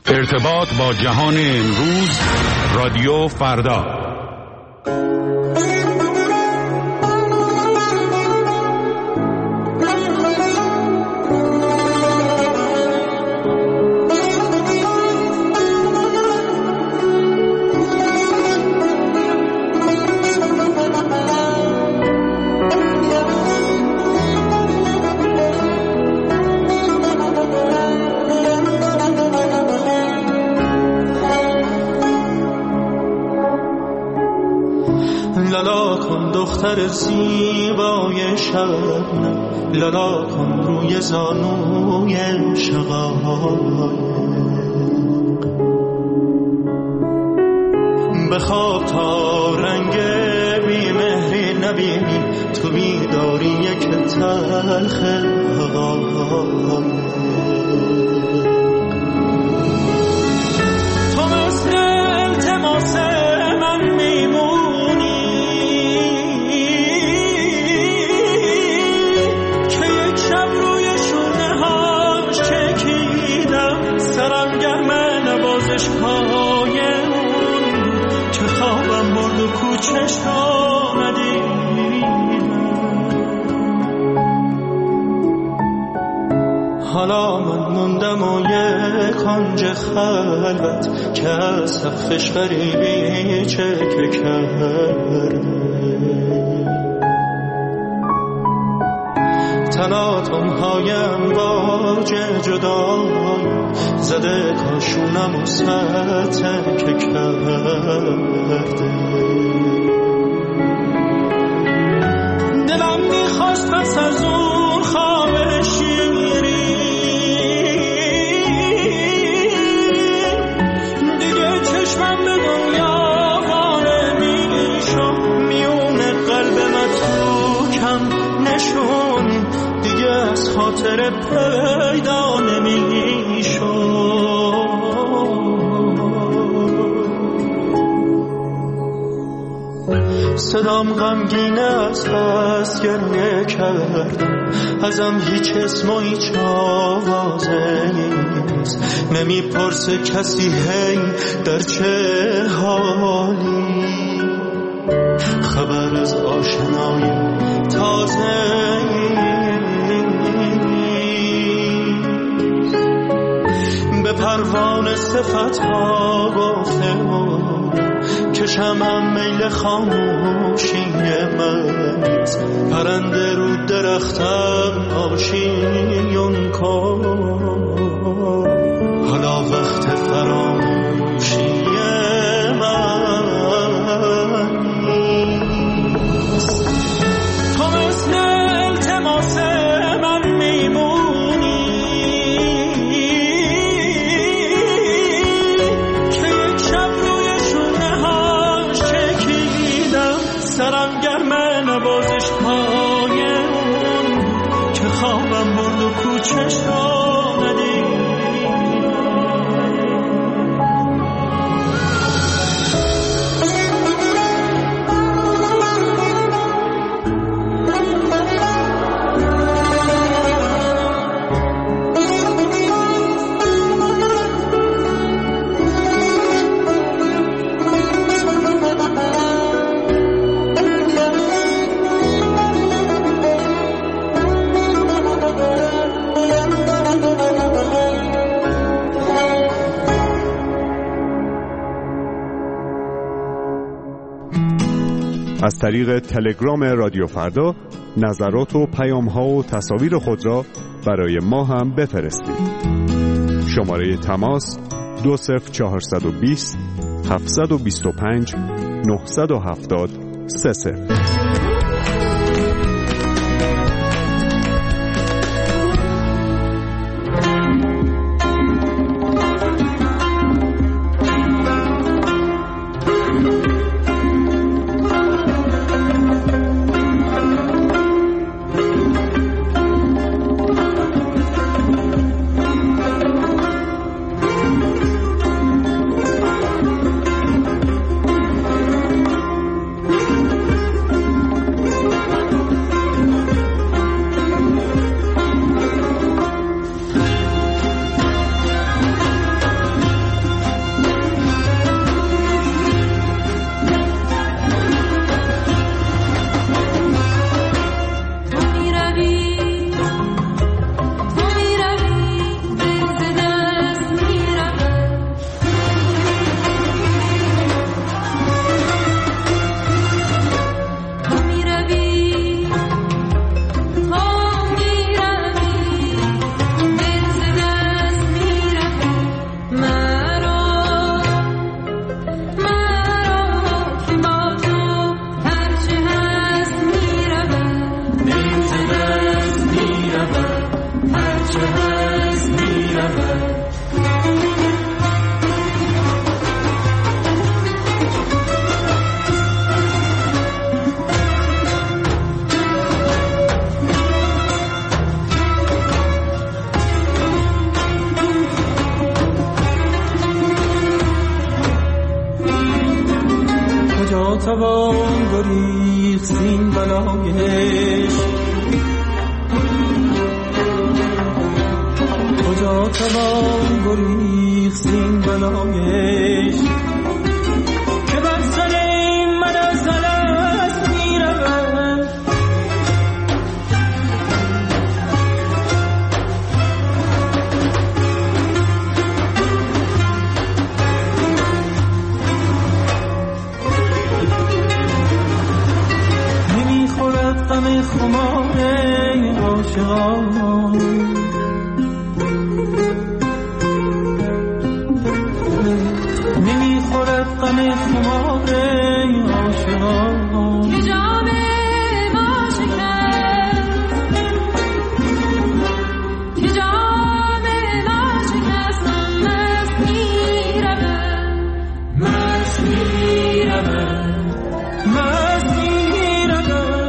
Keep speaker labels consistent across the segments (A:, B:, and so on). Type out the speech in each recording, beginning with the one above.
A: ارتباط با جهان امروز، رادیو فردا.
B: لالا کن دختر زیبای شبنم، لالا کن روی زانوی شقایق. بخواب تا رنگ بیمهری نبینی، تو بیداری یک تلخ حقایق. تو مثل التماس من میمونی که یک شب روی شونه هاش چکیدم، سرم گرمه نوازش های اون که خوابم برد و کوچش را ندیدم. حالا من موندم و یک کنج خلوت که از سقفش غریبی چکه کرده. تلاطم‌هایم باج جدایی زده کاشونم و ستکه کرده. دلم میخواست پس از اون خواب شیری دیگه چشمم به دنیا واره میشم، میونه قلب متروکم نشون دیگه از خاطر پیدا نمیشم. صدام غمگین است بس گریه کردم، ازم هیچ اسم و هیچ آوازه نیست. نمیپرسه کسی هی در چه حالی، خبر از آشنای تازه به پروانه صفتها گفته که شمعم میل خاموشی من، پرنده رو درختم آشیون کن. حالا وقت فراموشی من نیست. تو مثل التماس من میمونی که یک شب روی شونه هاش چکیدم، سرم گرمه نوازش های اون که خوابم برد و کوچش را ندیدم.
C: از طریق تلگرام رادیو فردا نظرات و پیام‌ها و تصاویر خود را برای ما هم بفرستید. شماره تماس 20420 725 970 30.
B: توان گریخت زین بلایش، کجا توان گریخت زین بلایش که بر سر من از دست میرود. نمیخورد غم خمار عاشقان، نمیخورد غم خمار عاشقان که جام ما شکست، که جام ما شکست. مست میرود، مست میرود، مست میرود.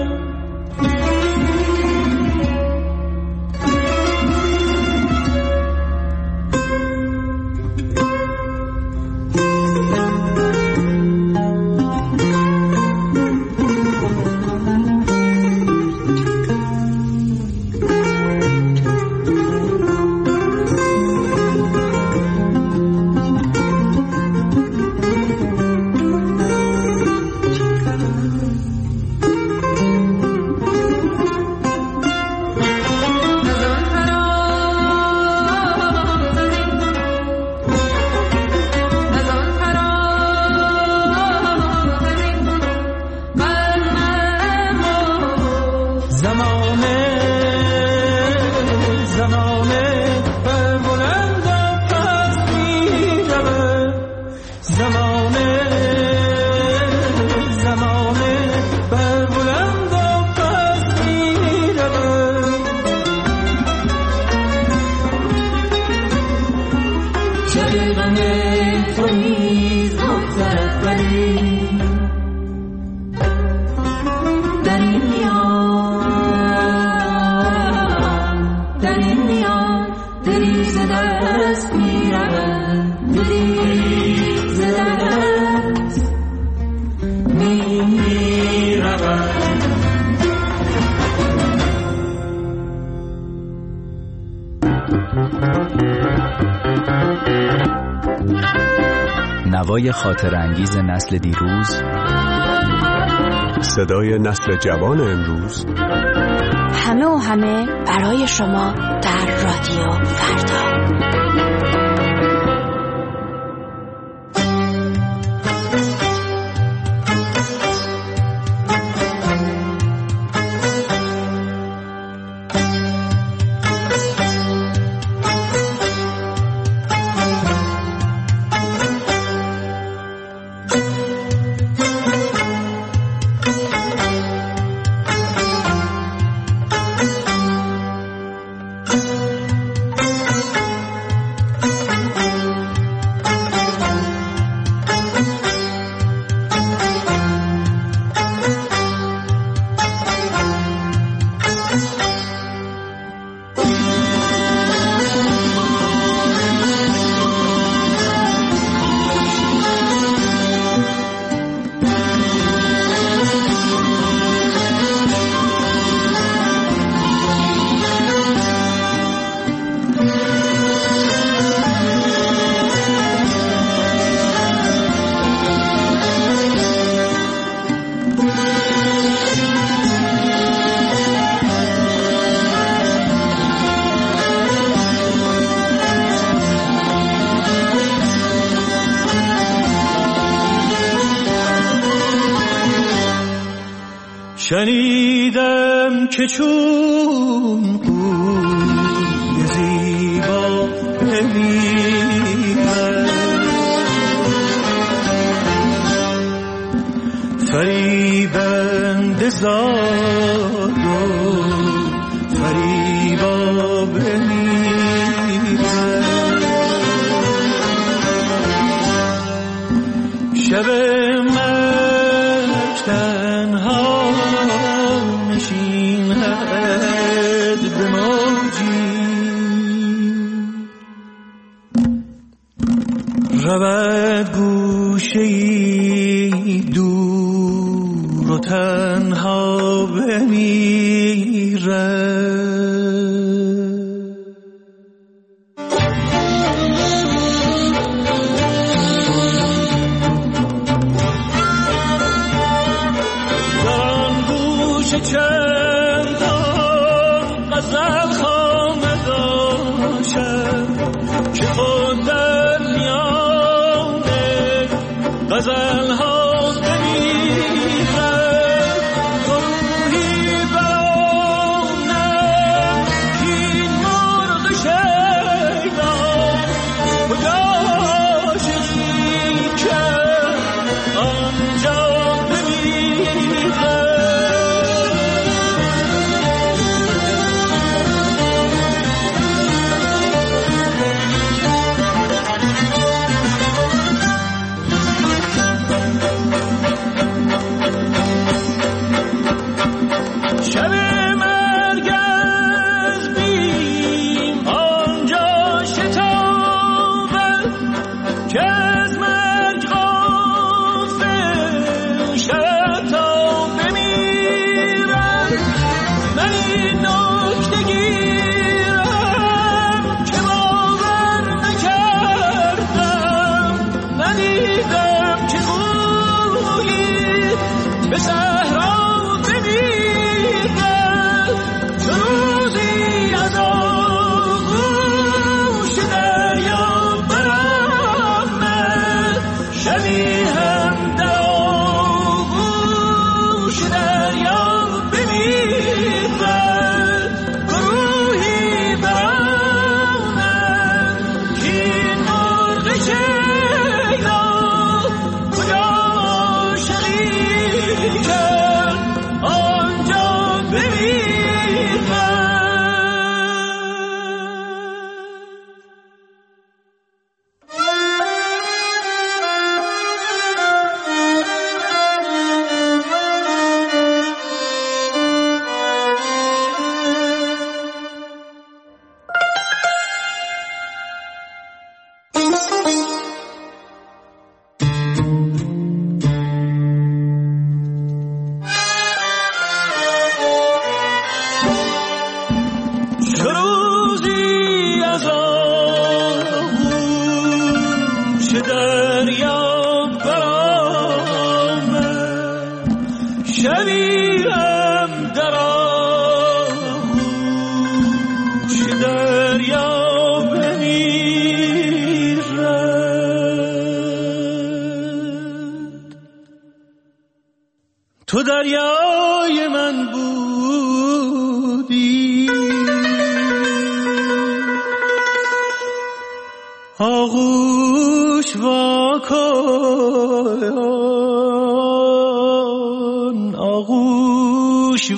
D: نوای خاطر انگیز نسل دیروز،
C: صدای نسل جوان امروز،
E: همه و همه برای شما در رادیو فردا.
B: شنیدم که چون قوی زیبا بمیرد، فریبنده زاد و فریبا بمیرد. شب مرگ تنها نشیند به موجی، رود گوشه‌ای دور و تنها بمیره. دران گوش چند تا غزل خامه داشتم که خود در میان غزل ها تو دریای من بودی، آغوش واکن، آغوش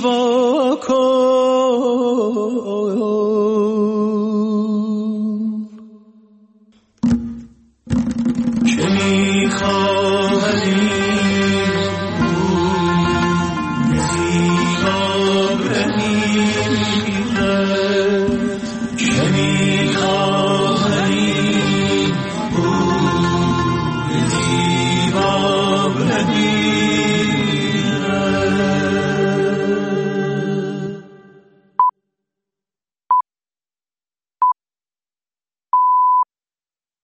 B: واکن، که میخواهی